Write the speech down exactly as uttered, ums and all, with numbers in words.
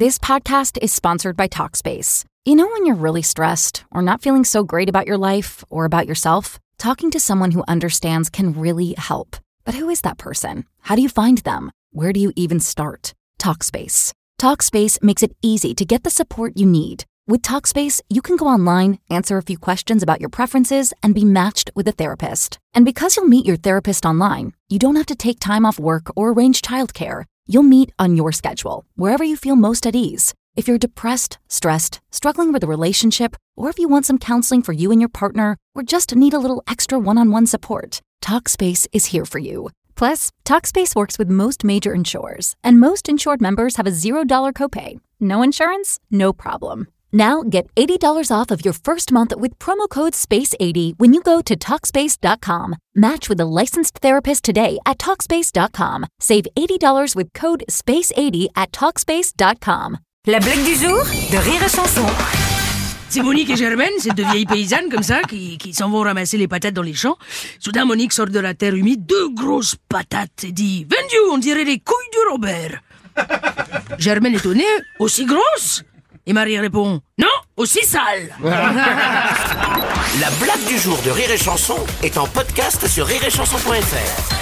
This podcast is sponsored by Talkspace. You know when you're really stressed or not feeling so great about your life or about yourself? Talking to someone who understands can really help. But who is that person? How do you find them? Where do you even start? Talkspace. Talkspace makes it easy to get the support you need. With Talkspace, you can go online, answer a few questions about your preferences, and be matched with a therapist. And because you'll meet your therapist online, you don't have to take time off work or arrange childcare. You'll meet on your schedule, wherever you feel most at ease. If you're depressed, stressed, struggling with a relationship, or if you want some counseling for you and your partner, or just need a little extra one-on-one support, Talkspace is here for you. Plus, Talkspace works with most major insurers, and most insured members have a zero dollars copay. No insurance? No problem. Now get eighty dollars off of your first month with promo code space eighty when you go to Talkspace dot com. Match with a licensed therapist today at Talkspace dot com. Save eighty dollars with code space eighty at Talkspace dot com. La blague du jour de Rire et Chanson. C'est Monique et Germaine, ces deux vieilles paysannes comme ça, qui, qui s'en vont ramasser les patates dans les champs. Soudain, Monique sort de la terre humide deux grosses patates et dit « Vendu, on dirait les couilles de Robert !» Germaine étonnée, « Aussi grosses ?» Et Marie répond « Non, aussi sales !» La blague du jour de Rire et Chanson est en podcast sur rire et chanson point f r.